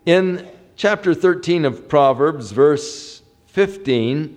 In chapter 13 of Proverbs, verse 15,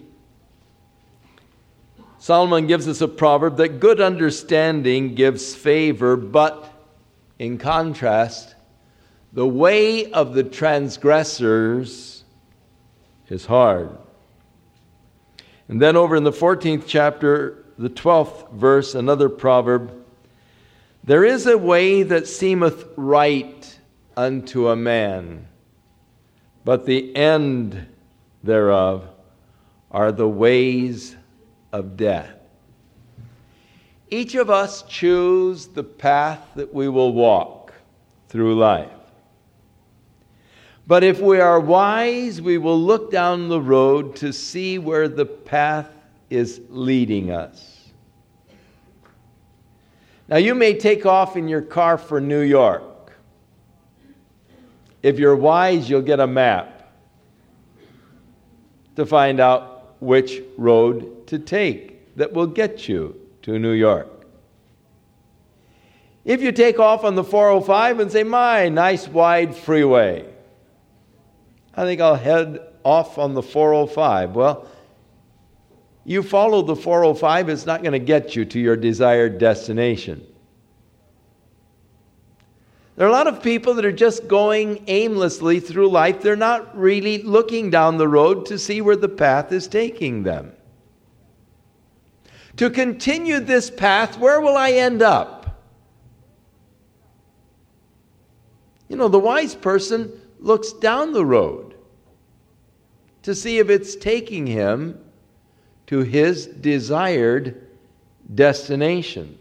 Solomon gives us a proverb that good understanding gives favor, but in contrast, the way of the transgressors is hard. And then over in the 14th chapter, the 12th verse, another proverb, there is a way that seemeth right unto a man, but the end thereof are the ways of death. Each of us choose the path that we will walk through life. But if we are wise, we will look down the road to see where the path is leading us. Now, you may take off in your car for New York. If you're wise, you'll get a map to find out which road to take that will get you to New York. If you take off on the 405 and say, my, nice wide freeway, I think I'll head off on the 405. Well, you follow the 405, it's not going to get you to your desired destination. There are a lot of people that are just going aimlessly through life. They're not really looking down the road to see where the path is taking them. To continue this path, where will I end up? You know, the wise person looks down the road to see if it's taking him to his desired destination.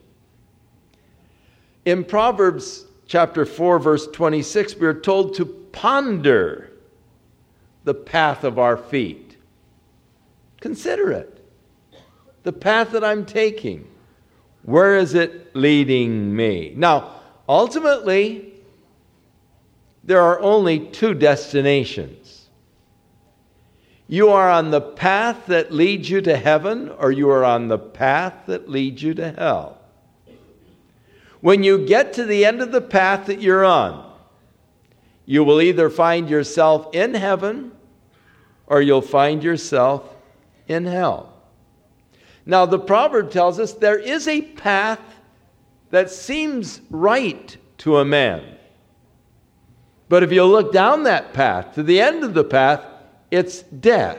In Proverbs chapter 4, verse 26, we are told to ponder the path of our feet. Consider it. The path that I'm taking. Where is it leading me? Now, ultimately, there are only two destinations. You are on the path that leads you to heaven, or you are on the path that leads you to hell. When you get to the end of the path that you're on, you will either find yourself in heaven or you'll find yourself in hell. Now, the proverb tells us there is a path that seems right to a man. But if you look down that path, to the end of the path, it's death.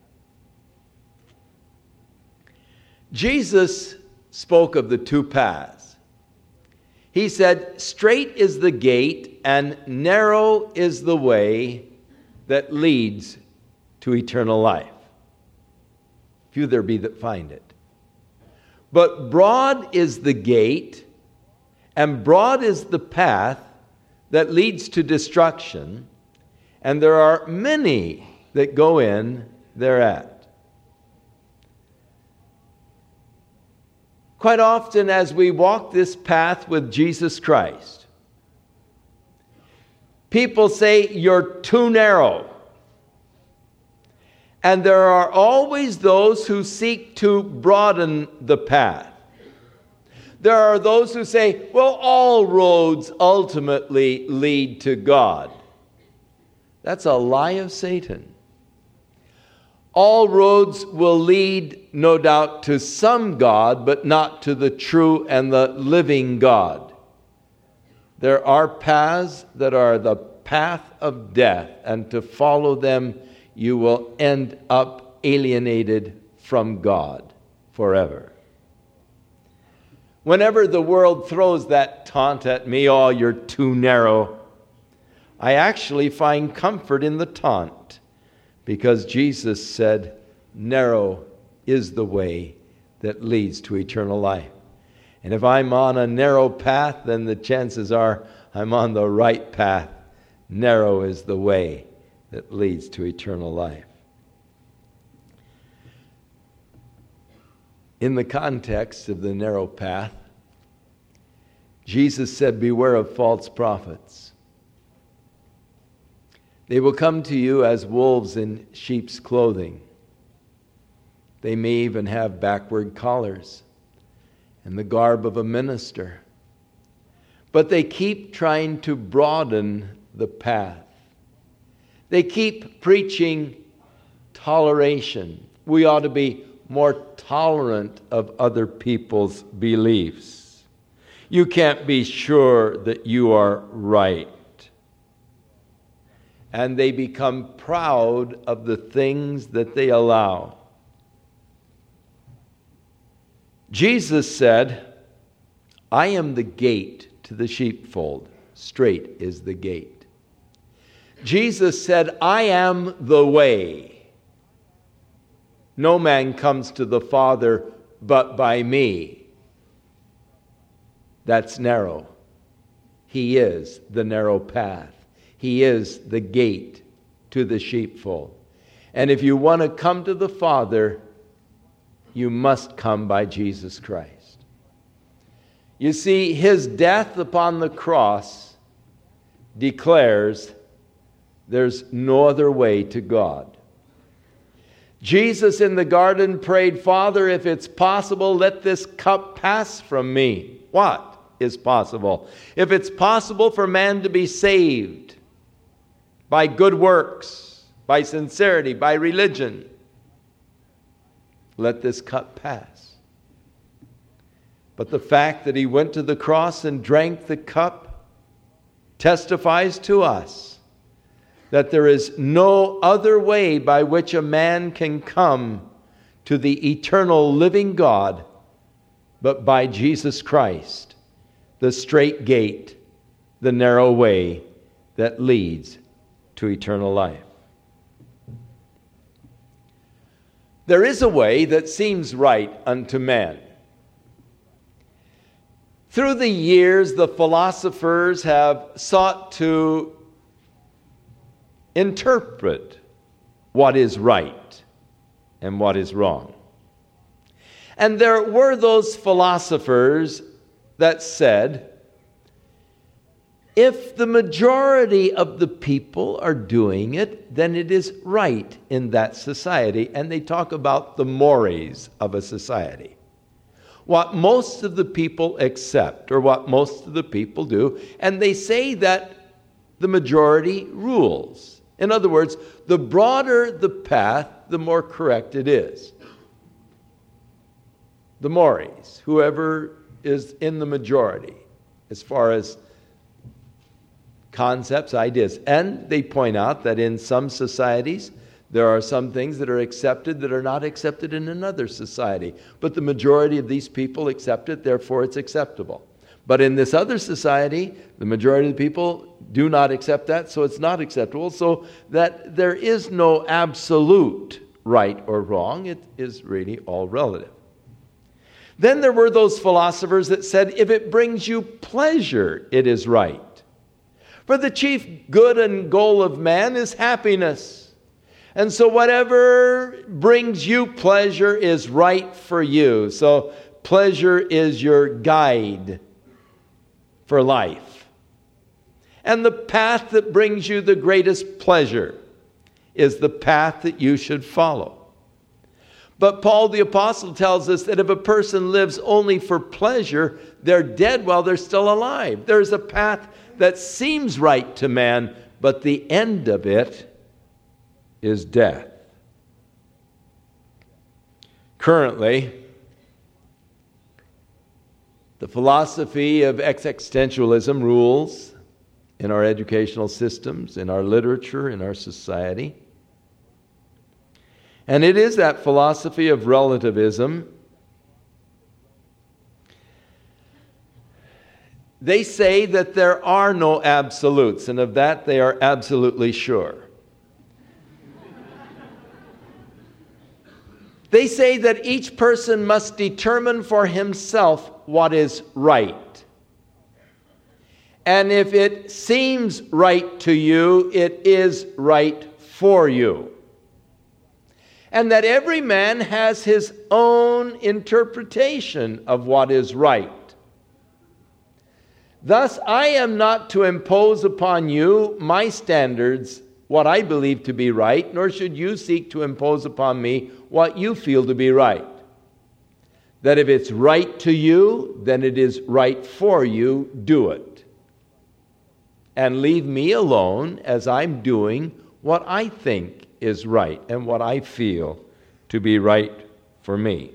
Jesus spoke of the two paths. He said, straight is the gate and narrow is the way that leads to eternal life. Few there be that find it. But broad is the gate and broad is the path that leads to destruction, and there are many that go in thereat. Quite often as we walk this path with Jesus Christ, people say, you're too narrow. And there are always those who seek to broaden the path. There are those who say, well, all roads ultimately lead to God. That's a lie of Satan. All roads will lead, no doubt, to some God, but not to the true and the living God. There are paths that are the path of death, and to follow them, you will end up alienated from God forever. Whenever the world throws that taunt at me, oh, you're too narrow, I actually find comfort in the taunt, because Jesus said, narrow is the way that leads to eternal life. And if I'm on a narrow path, then the chances are I'm on the right path. Narrow is the way that leads to eternal life. In the context of the narrow path, Jesus said, beware of false prophets. They will come to you as wolves in sheep's clothing. They may even have backward collars and the garb of a minister. But they keep trying to broaden the path. They keep preaching toleration. We ought to be more tolerant of other people's beliefs. You can't be sure that you are right. And they become proud of the things that they allow. Jesus said, I am the gate to the sheepfold. Straight is the gate. Jesus said, I am the way. No man comes to the Father but by me. That's narrow. He is the narrow path. He is the gate to the sheepfold. And if you want to come to the Father, you must come by Jesus Christ. You see, his death upon the cross declares there's no other way to God. Jesus in the garden prayed, Father, if it's possible, let this cup pass from me. What is possible? If it's possible for man to be saved by good works, by sincerity, by religion, let this cup pass. But the fact that he went to the cross and drank the cup testifies to us that there is no other way by which a man can come to the eternal living God but by Jesus Christ, the straight gate, the narrow way that leads to eternal life. There is a way that seems right unto man. Through the years, the philosophers have sought to interpret what is right and what is wrong. And there were those philosophers that said, if the majority of the people are doing it, then it is right in that society. And they talk about the mores of a society. What most of the people accept, or what most of the people do, and they say that the majority rules. In other words, the broader the path, the more correct it is. The mores, whoever is in the majority, as far as concepts, ideas. And they point out that in some societies, there are some things that are accepted that are not accepted in another society. But the majority of these people accept it, therefore it's acceptable. But in this other society, the majority of the people do not accept that, so it's not acceptable. So that there is no absolute right or wrong. It is really all relative. Then there were those philosophers that said, if it brings you pleasure, it is right. For the chief good and goal of man is happiness. And so whatever brings you pleasure is right for you. So pleasure is your guide for life. And the path that brings you the greatest pleasure is the path that you should follow. But Paul the Apostle tells us that if a person lives only for pleasure, they're dead while they're still alive. There's a path that seems right to man, but the end of it is death. Currently, the philosophy of existentialism rules in our educational systems, in our literature, in our society. And it is that philosophy of relativism. They say that there are no absolutes, and of that they are absolutely sure. They say that each person must determine for himself what is right. And if it seems right to you, it is right for you. And that every man has his own interpretation of what is right. Thus, I am not to impose upon you my standards, what I believe to be right, nor should you seek to impose upon me what you feel to be right. That if it's right to you, then it is right for you, do it. And leave me alone as I'm doing what I think is right and what I feel to be right for me.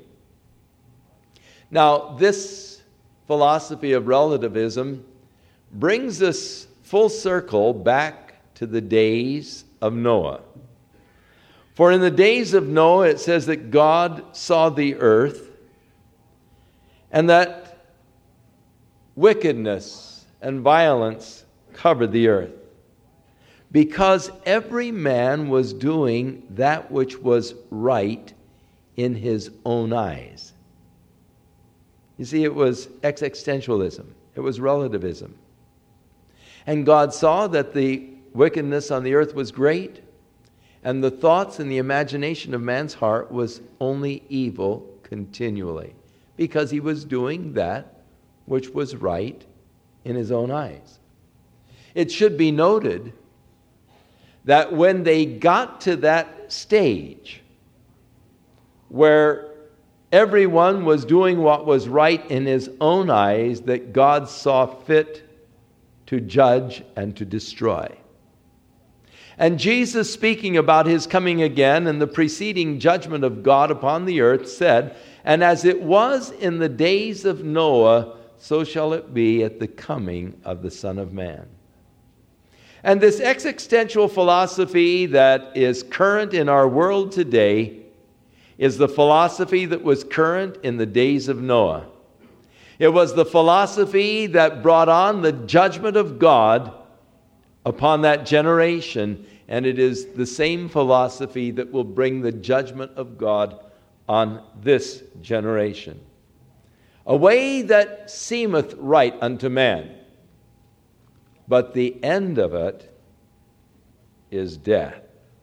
Now, this philosophy of relativism brings us full circle back to the days of Noah. For in the days of Noah, it says that God saw the earth and that wickedness and violence covered the earth, because every man was doing that which was right in his own eyes. You see, it was existentialism. It was relativism. And God saw that the wickedness on the earth was great, and the thoughts and the imagination of man's heart was only evil continually, because he was doing that which was right in his own eyes. It should be noted that when they got to that stage where everyone was doing what was right in his own eyes, that God saw fit to judge and to destroy. And Jesus, speaking about his coming again and the preceding judgment of God upon the earth, said, "And as it was in the days of Noah, so shall it be at the coming of the Son of Man." And this existential philosophy that is current in our world today is the philosophy that was current in the days of Noah. It was the philosophy that brought on the judgment of God upon that generation, and it is the same philosophy that will bring the judgment of God on this generation. A way that seemeth right unto man, but the end of it is death.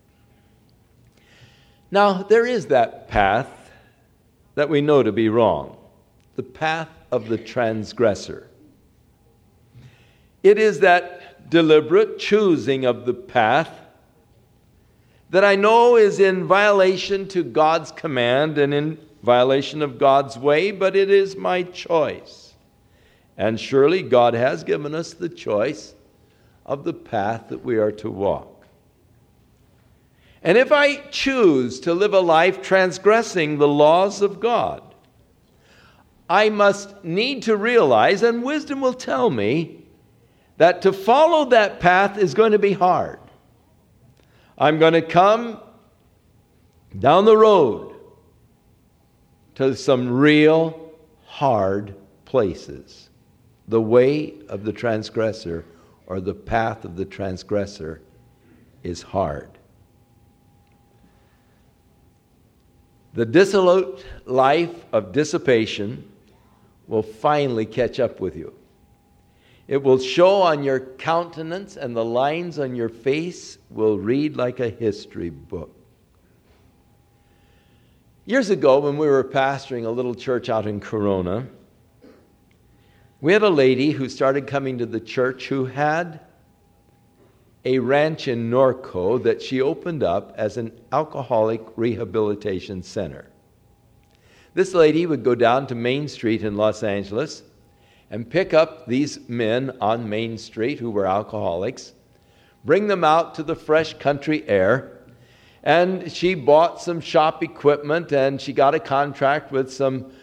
Now, there is that path that we know to be wrong, the path of the transgressor. It is that deliberate choosing of the path that I know is in violation to God's command and in violation of God's way, but it is my choice. And surely God has given us the choice of the path that we are to walk. And if I choose to live a life transgressing the laws of God, I must need to realize, and wisdom will tell me, that to follow that path is going to be hard. I'm going to come down the road to some real hard places. The way of the transgressor, or the path of the transgressor, is hard. The dissolute life of dissipation will finally catch up with you. It will show on your countenance, and the lines on your face will read like a history book. Years ago, when we were pastoring a little church out in Corona, we had a lady who started coming to the church who had a ranch in Norco that she opened up as an alcoholic rehabilitation center. This lady would go down to Main Street in Los Angeles and pick up these men on Main Street who were alcoholics, bring them out to the fresh country air, and she bought some shop equipment, and she got a contract with some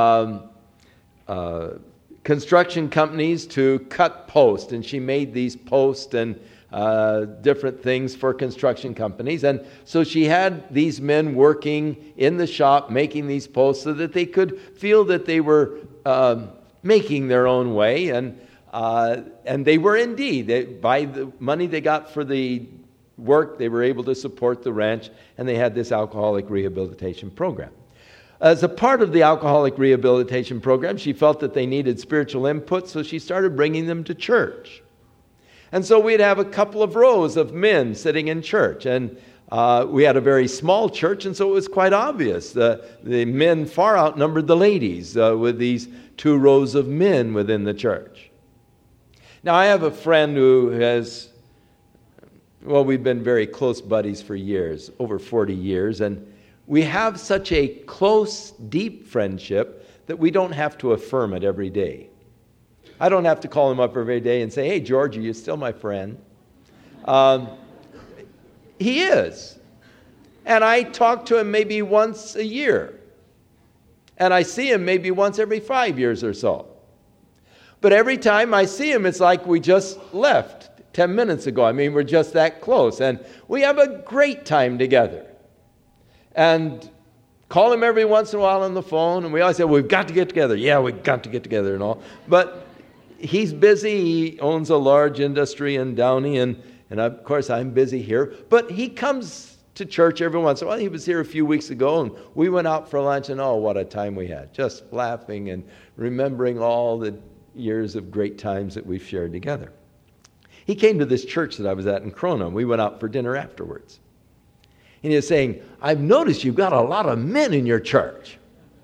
construction companies to cut posts, and she made these posts and different things for construction companies. And so she had these men working in the shop making these posts so that they could feel that they were making their own way, and they were indeed. By the money they got for the work, they were able to support the ranch, and they had this alcoholic rehabilitation program. As a part of the alcoholic rehabilitation program, she felt that they needed spiritual input, so she started bringing them to church. And so we'd have a couple of rows of men sitting in church, and we had a very small church, and so it was quite obvious. The men far outnumbered the ladies with these 2 rows of men within the church. Now, I have a friend who has, we've been very close buddies for years, over 40 years, and we have such a close, deep friendship that we don't have to affirm it every day. I don't have to call him up every day and say, "Hey, George, are you still my friend?" He is. And I talk to him maybe once a year. And I see him maybe once every 5 years or so. But every time I see him, it's like we just left 10 minutes ago. I mean, we're just that close. And we have a great time together. And call him every once in a while on the phone. And we always say, well, we've got to get together. Yeah, we've got to get together and all. But he's busy. He owns a large industry in Downey. And of course, I'm busy here. But he comes to church every once in a while. He was here a few weeks ago, and we went out for lunch, and oh, what a time we had. Just laughing and remembering all the years of great times that we've shared together. He came to this church that I was at in Corona, and we went out for dinner afterwards. And he was saying, I've noticed you've got a lot of men in your church.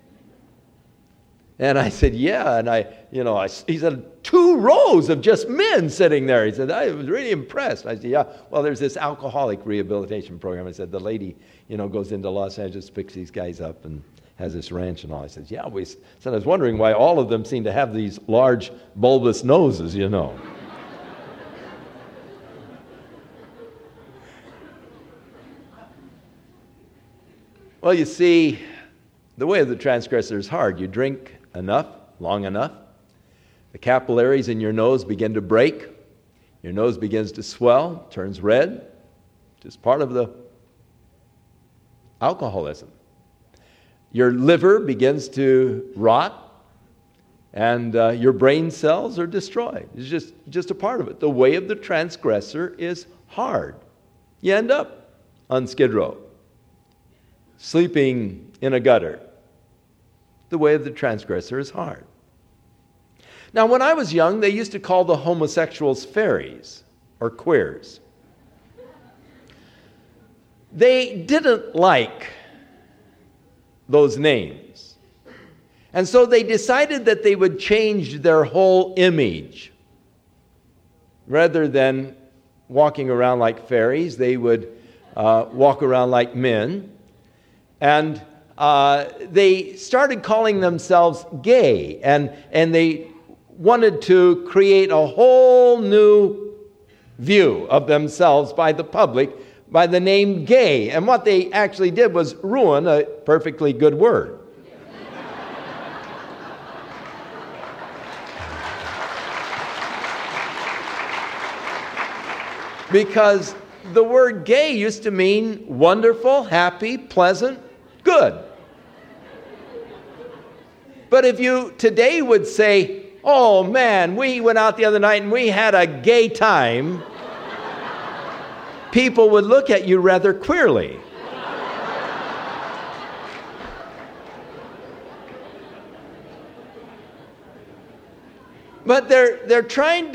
And I said, yeah. And he said, 2 rows of just men sitting there. He said, I was really impressed. I said, yeah, well, there's this alcoholic rehabilitation program. I said, the lady, goes into Los Angeles, picks these guys up and has this ranch and all. I said, yeah, I was wondering why all of them seem to have these large bulbous noses, Well, you see, the way of the transgressor is hard. You drink enough, long enough, the capillaries in your nose begin to break. Your nose begins to swell, turns red. Just part of the alcoholism. Your liver begins to rot, and your brain cells are destroyed. It's just a part of it. The way of the transgressor is hard. You end up on Skid Row, sleeping in a gutter. The way of the transgressor is hard. Now, when I was young, they used to call the homosexuals fairies or queers. They didn't like those names. And so they decided that they would change their whole image. Rather than walking around like fairies, they would walk around like men. And they started calling themselves gay, and they wanted to create a whole new view of themselves by the public by the name gay. And what they actually did was ruin a perfectly good word. Because the word gay used to mean wonderful, happy, pleasant, good. But if you today would say, oh man, we went out the other night and we had a gay time, people would look at you rather queerly. But they're trying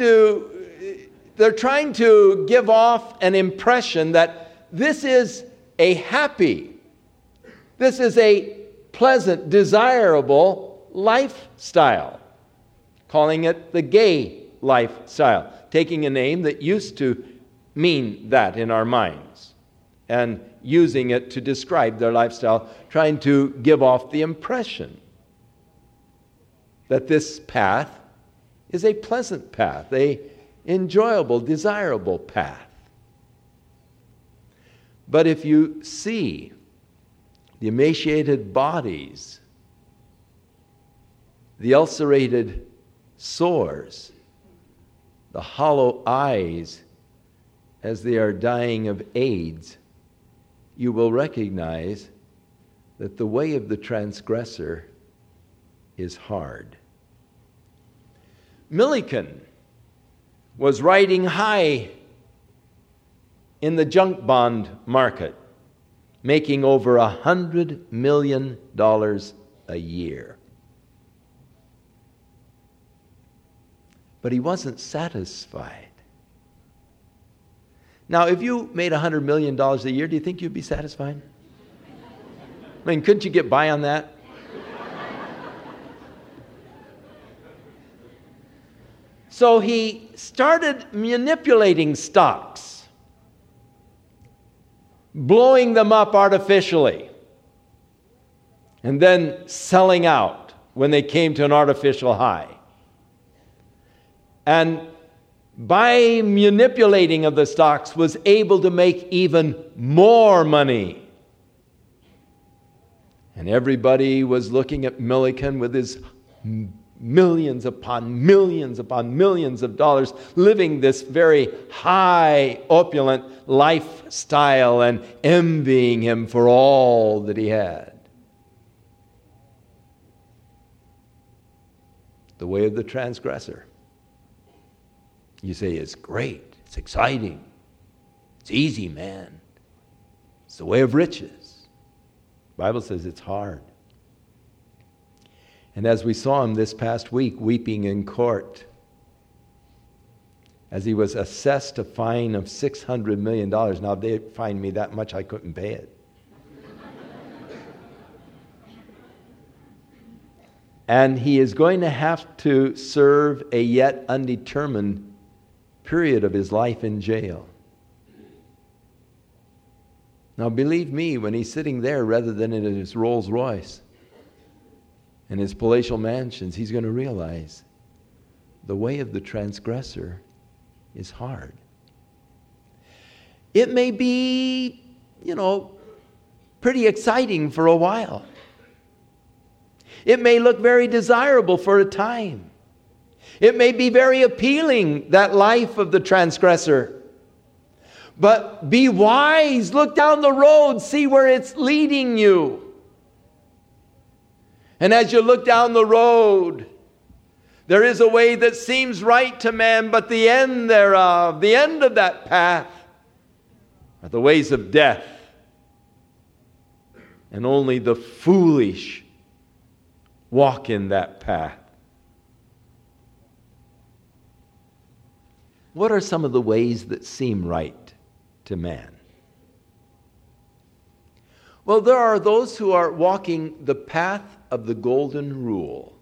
to give off an impression that this is a happy, this is a pleasant, desirable lifestyle, calling it the gay lifestyle, taking a name that used to mean that in our minds and using it to describe their lifestyle, trying to give off the impression that this path is a pleasant path, a enjoyable, desirable path. But if you see the emaciated bodies, the ulcerated sores, the hollow eyes as they are dying of AIDS, you will recognize that the way of the transgressor is hard. Milliken was riding high in the junk bond market, making over $100 million a year. But he wasn't satisfied. Now, if you made $100 million a year, do you think you'd be satisfied? I mean, couldn't you get by on that? So he started manipulating stocks, blowing them up artificially, and then selling out when they came to an artificial high. And by manipulating of the stocks, was able to make even more money. And everybody was looking at Millikan with his millions upon millions of dollars, living this very high, opulent lifestyle and envying him for all that he had. The way of the transgressor. You say, it's great, it's exciting, it's easy, man. It's the way of riches. The Bible says it's hard. And as we saw him this past week, weeping in court, as he was assessed a fine of $600 million. Now, if they fined me that much, I couldn't pay it. And he is going to have to serve a yet undetermined period of his life in jail. Now, believe me, when he's sitting there rather than in his Rolls Royce and his palatial mansions, he's going to realize the way of the transgressor is hard. It may be, pretty exciting for a while. It may look very desirable for a time. It may be very appealing, that life of the transgressor. But be wise, look down the road, see where it's leading you. And as you look down the road, there is a way that seems right to man, but the end thereof, the end of that path, are the ways of death. And only the foolish walk in that path. What are some of the ways that seem right to man? Well, there are those who are walking the path of the golden rule.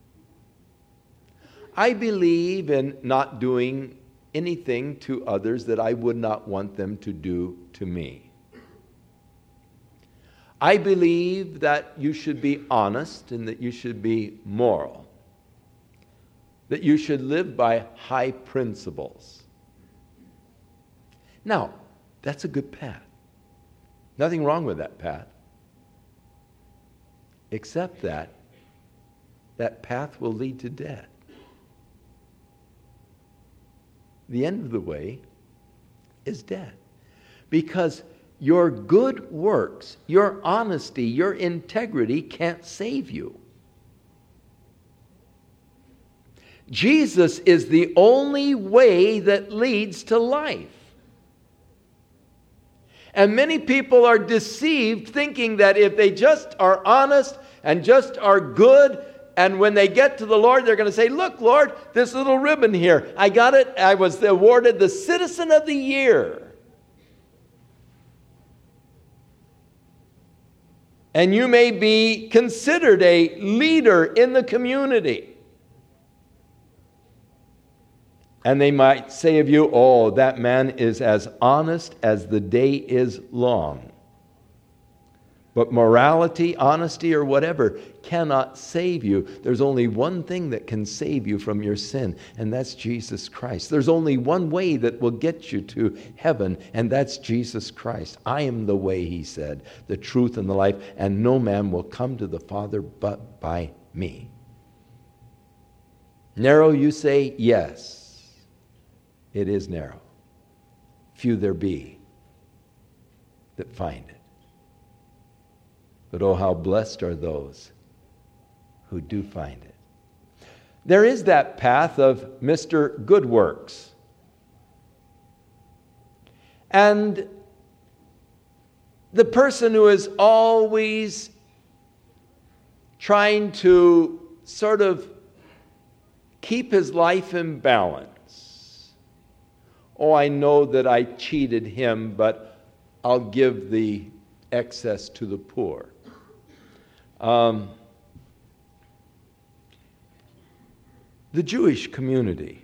I believe in not doing anything to others that I would not want them to do to me. I believe that you should be honest and that you should be moral, that you should live by high principles. Now, that's a good path. Nothing wrong with that path, except that path will lead to death. The end of the way is death, because your good works, your honesty, your integrity can't save you. Jesus is the only way that leads to life. And many people are deceived thinking that if they just are honest and just are good, and when they get to the Lord, they're going to say, look, Lord, this little ribbon here, I got it. I was awarded the Citizen of the Year. And you may be considered a leader in the community. And they might say of you, oh, that man is as honest as the day is long. But morality, honesty, or whatever cannot save you. There's only one thing that can save you from your sin, and that's Jesus Christ. There's only one way that will get you to heaven, and that's Jesus Christ. I am the way, he said, the truth and the life, and no man will come to the Father but by me. Narrow, you say? Yes, it is narrow. Few there be that find it. But oh, how blessed are those who do find it. There is that path of Mr. Good Works. And the person who is always trying to sort of keep his life in balance. Oh, I know that I cheated him, but I'll give the excess to the poor. The Jewish community,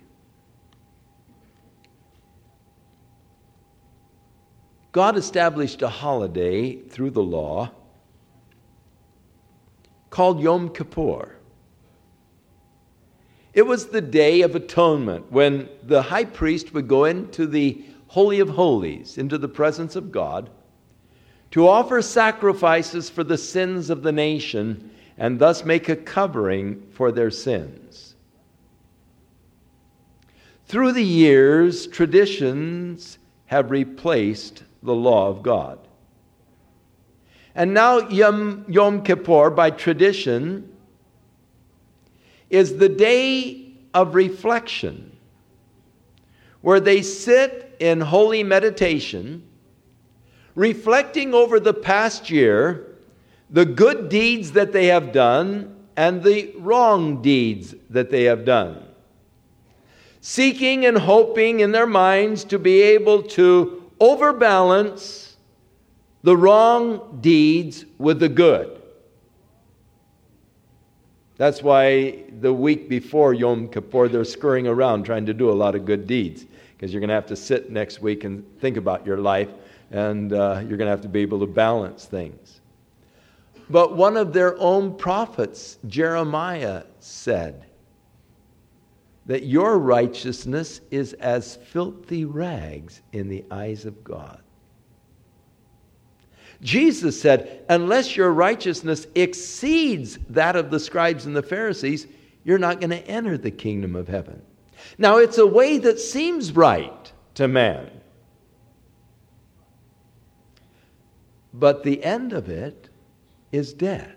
God established a holiday through the law called Yom Kippur. It was the Day of Atonement, when the high priest would go into the Holy of Holies, into the presence of God, to offer sacrifices for the sins of the nation and thus make a covering for their sins. Through the years, traditions have replaced the law of God. And now Yom Kippur, by tradition, is the day of reflection, where they sit in holy meditation, reflecting over the past year, the good deeds that they have done and the wrong deeds that they have done, seeking and hoping in their minds to be able to overbalance the wrong deeds with the good. That's why the week before Yom Kippur, they're scurrying around trying to do a lot of good deeds, because you're going to have to sit next week and think about your life, and you're going to have to be able to balance things. But one of their own prophets, Jeremiah, said that your righteousness is as filthy rags in the eyes of God. Jesus said, unless your righteousness exceeds that of the scribes and the Pharisees, you're not going to enter the kingdom of heaven. Now, it's a way that seems right to man. But the end of it is death.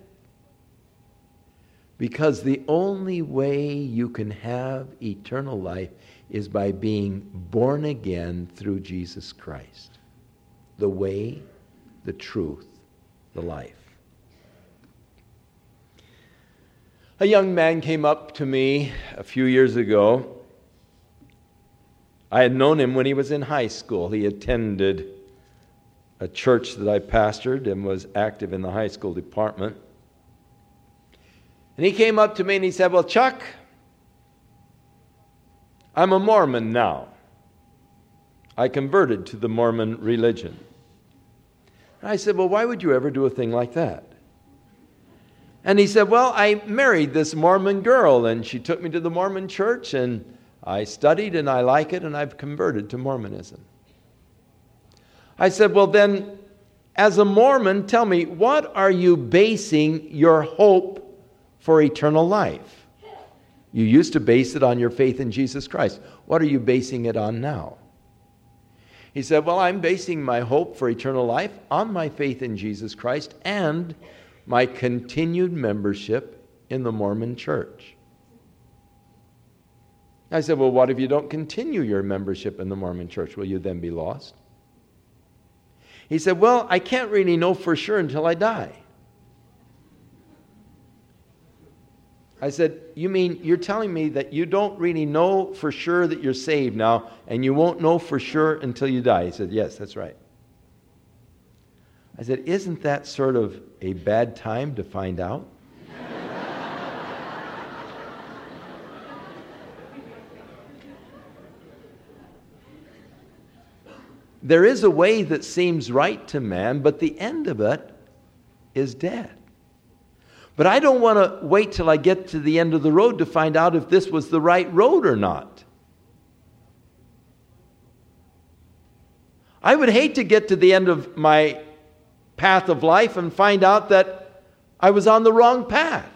Because the only way you can have eternal life is by being born again through Jesus Christ. The way, the truth, the life. A young man came up to me a few years ago. I had known him when he was in high school. He attended a church that I pastored and was active in the high school department. And he came up to me and he said, well, Chuck, I'm a Mormon now. I converted to the Mormon religion. And I said, well, why would you ever do a thing like that? And he said, well, I married this Mormon girl, and she took me to the Mormon church, and I studied, and I like it, and I've converted to Mormonism. I said, well, then, as a Mormon, tell me, what are you basing your hope for eternal life? You used to base it on your faith in Jesus Christ. What are you basing it on now? He said, well, I'm basing my hope for eternal life on my faith in Jesus Christ and my continued membership in the Mormon church. I said, well, what if you don't continue your membership in the Mormon church? Will you then be lost? He said, well, I can't really know for sure until I die. I said, you mean you're telling me that you don't really know for sure that you're saved now, and you won't know for sure until you die? He said, yes, that's right. I said, isn't that sort of a bad time to find out? There is a way that seems right to man, but the end of it is death. But I don't want to wait till I get to the end of the road to find out if this was the right road or not. I would hate to get to the end of my path of life and find out that I was on the wrong path.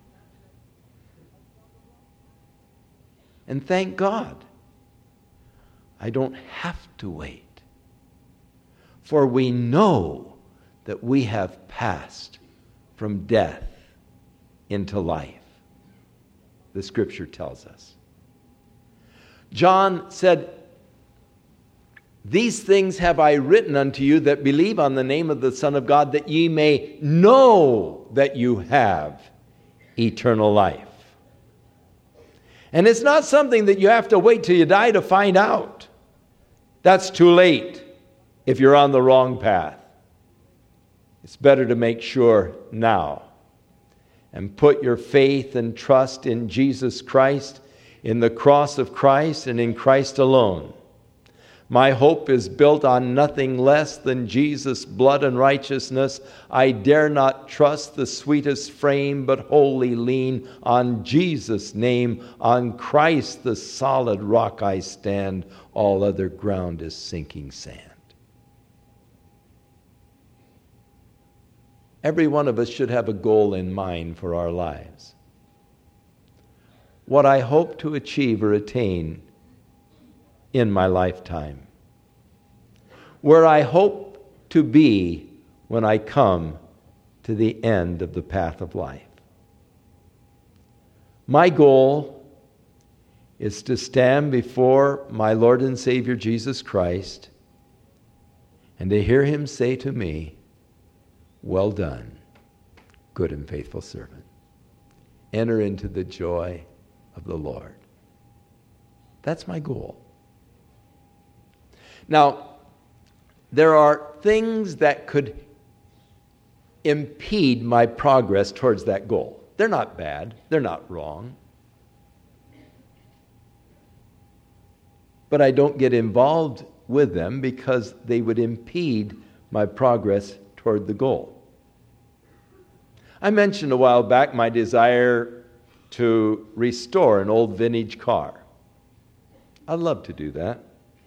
And thank God, I don't have to wait. For we know that we have passed from death into life. The scripture tells us. John said, these things have I written unto you that believe on the name of the Son of God, that ye may know that you have eternal life. And it's not something that you have to wait till you die to find out. That's too late if you're on the wrong path. It's better to make sure now and put your faith and trust in Jesus Christ, in the cross of Christ, and in Christ alone. My hope is built on nothing less than Jesus' blood and righteousness. I dare not trust the sweetest frame, but wholly lean on Jesus' name. On Christ, the solid rock, I stand. All other ground is sinking sand. Every one of us should have a goal in mind for our lives. What I hope to achieve or attain in my lifetime. Where I hope to be when I come to the end of the path of life. My goal is to stand before my Lord and Savior Jesus Christ and to hear Him say to me, "Well done, good and faithful servant. Enter into the joy of the Lord." That's my goal. Now, there are things that could impede my progress towards that goal. They're not bad. They're not wrong. But I don't get involved with them because they would impede my progress toward the goal. I mentioned a while back my desire to restore an old vintage car. I'd love to do that.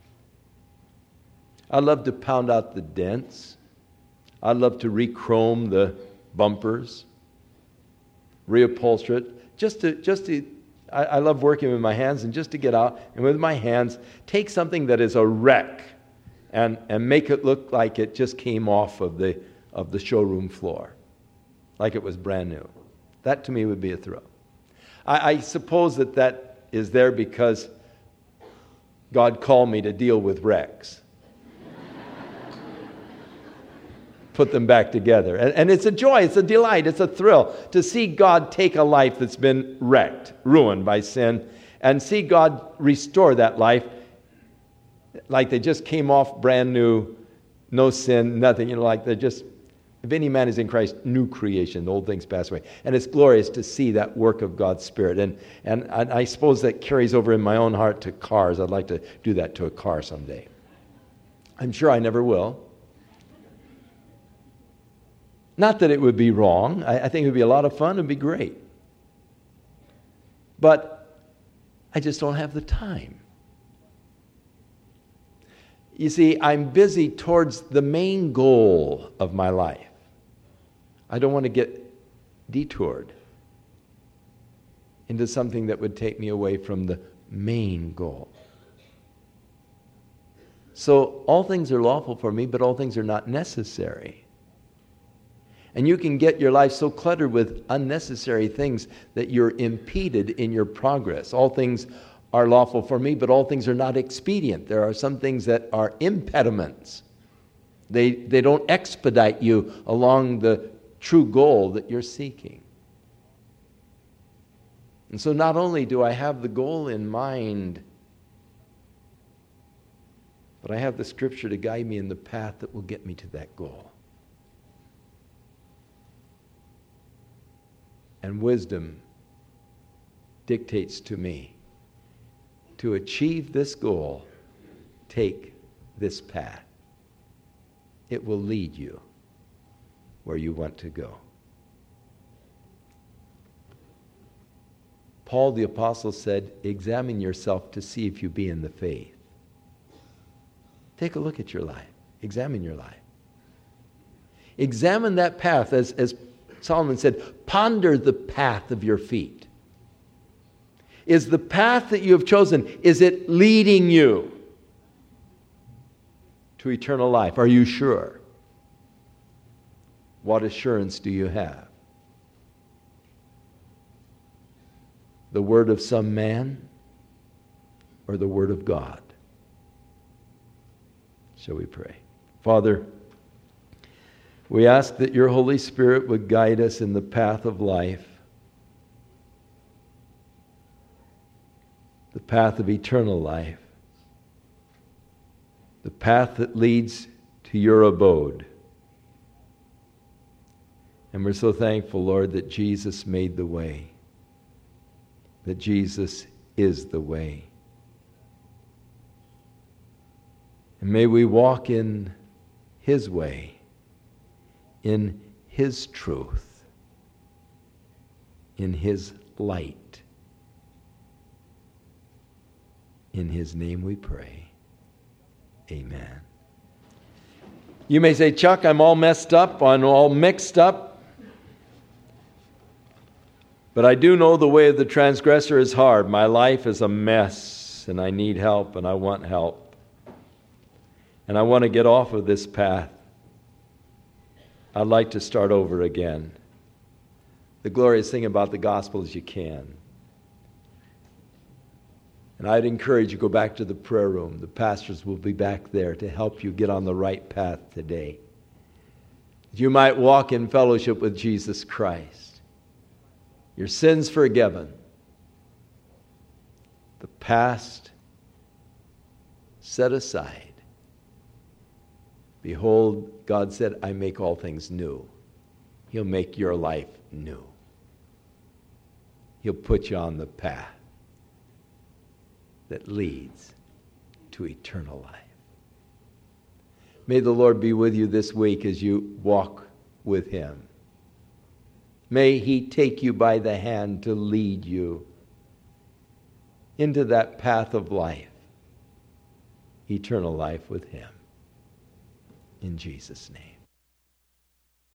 I'd love to pound out the dents. I'd love to re-chrome the bumpers, reupholster it. I love working with my hands, and just to get out and with my hands take something that is a wreck and make it look like it just came off of the showroom floor, like it was brand new. That to me would be a thrill. I suppose that is there because God called me to deal with wrecks. Put them back together. And it's a joy, it's a delight, it's a thrill to see God take a life that's been wrecked, ruined by sin, and see God restore that life like they just came off brand new, no sin, nothing, like they're just, if any man is in Christ, new creation, the old things pass away. And it's glorious to see that work of God's Spirit. And I suppose that carries over in my own heart to cars. I'd like to do that to a car someday. I'm sure I never will. Not that it would be wrong. I think it would be a lot of fun. It would be great. But I just don't have the time. You see, I'm busy towards the main goal of my life. I don't want to get detoured into something that would take me away from the main goal. So all things are lawful for me, but all things are not necessary. And you can get your life so cluttered with unnecessary things that you're impeded in your progress. All things are lawful for me, but all things are not expedient. There are some things that are impediments. They don't expedite you along the true goal that you're seeking. And so not only do I have the goal in mind, but I have the Scripture to guide me in the path that will get me to that goal. And wisdom dictates to me, to achieve this goal, take this path. It will lead you where you want to go. Paul the Apostle said, examine yourself to see if you be in the faith. Take a look at your life. Examine your life. Examine that path, as Solomon said, ponder the path of your feet. Is the path that you have chosen, is it leading you to eternal life? Are you sure? What assurance do you have? The word of some man or the word of God? Shall we pray? Father, we ask that your Holy Spirit would guide us in the path of life, the path of eternal life, the path that leads to your abode. And we're so thankful, Lord, that Jesus made the way, that Jesus is the way. And may we walk in His way, in His truth, in His light. In His name we pray. Amen. You may say, Chuck, I'm all messed up, I'm all mixed up. But I do know the way of the transgressor is hard. My life is a mess, and I need help, and I want help. And I want to get off of this path. I'd like to start over again. The glorious thing about the gospel is you can. And I'd encourage you to go back to the prayer room. The pastors will be back there to help you get on the right path today. You might walk in fellowship with Jesus Christ. Your sins forgiven. The past set aside. Behold, God said, I make all things new. He'll make your life new. He'll put you on the path that leads to eternal life. May the Lord be with you this week as you walk with Him. May He take you by the hand to lead you into that path of life, eternal life with Him. In Jesus' name.